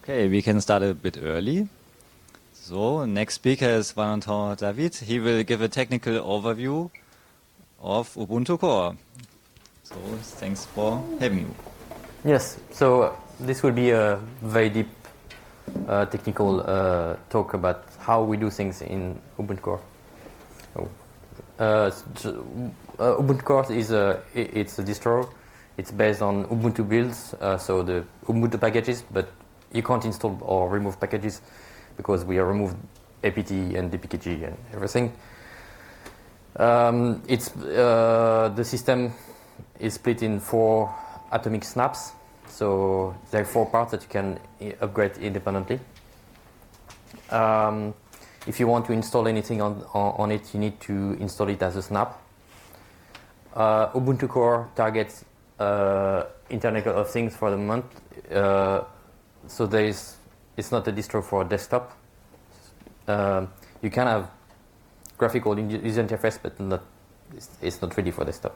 Okay, we can start a bit early. So, next speaker is Valentin David. He will give a technical overview of Ubuntu Core. So, thanks for having you. Yes, so this will be a very deep technical talk about how we do things in Ubuntu Core. Ubuntu Core is it's a distro. It's based on Ubuntu builds, so the Ubuntu packages, but you can't install or remove packages because we have removed apt and dpkg and everything. The system is split in 4 atomic snaps, so there are 4 parts that you can upgrade independently. If you want to install anything on it, you need to install it as a snap. Ubuntu Core targets Internet of Things for the moment, so it's not a distro for desktop. You can have graphical user interface, but it's not ready for desktop.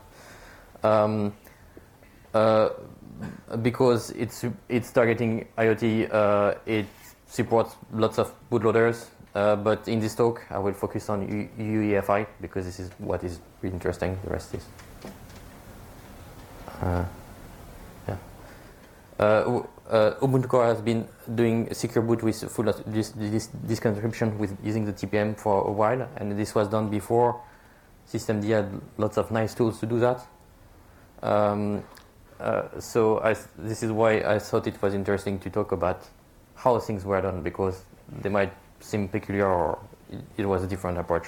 Because it's targeting IoT, it supports lots of bootloaders. But in this talk, I will focus on UEFI because this is what is really interesting. The rest is. Ubuntu Core has been doing a secure boot with full disk encryption with using the TPM for a while, and this was done before systemd had lots of nice tools to do that. This is why I thought it was interesting to talk about how things were done, because they might seem peculiar or it was a different approach.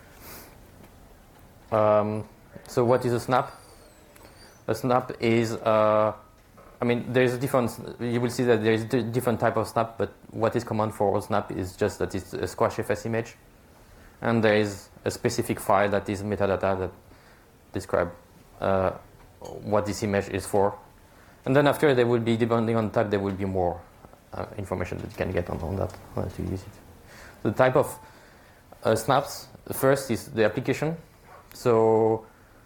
So what is a snap? A snap is, there's a difference. You will see that there is a different type of snap, but what is common for a snap is just that it's a squashfs image, and there is a specific file that is metadata that describe what this image is for. And then after, there will be, depending on type, there will be more information that you can get on that, how to use it. The type of snaps, first is the application. So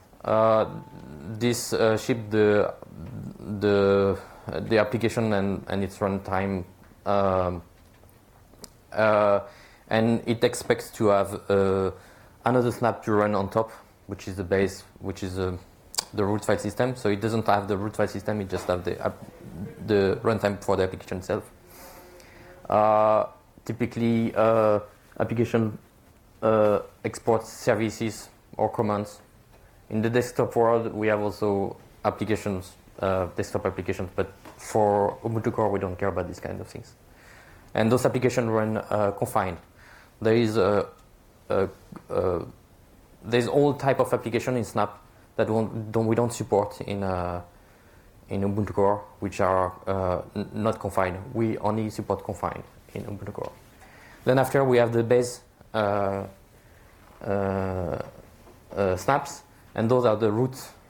this ship the application and its runtime, and it expects to have another snap to run on top, which is the base, which is the root file system. So it doesn't have the root file system; it just has the runtime for the application itself. Typically, application exports services or commands. In the desktop world, we have also applications, desktop applications, but for Ubuntu Core, we don't care about these kinds of things. And those applications run confined. There is there's all type of application in Snap that we don't support in Ubuntu Core, which are not confined. We only support confined in Ubuntu Core. Then after we have the base snaps, and those are the root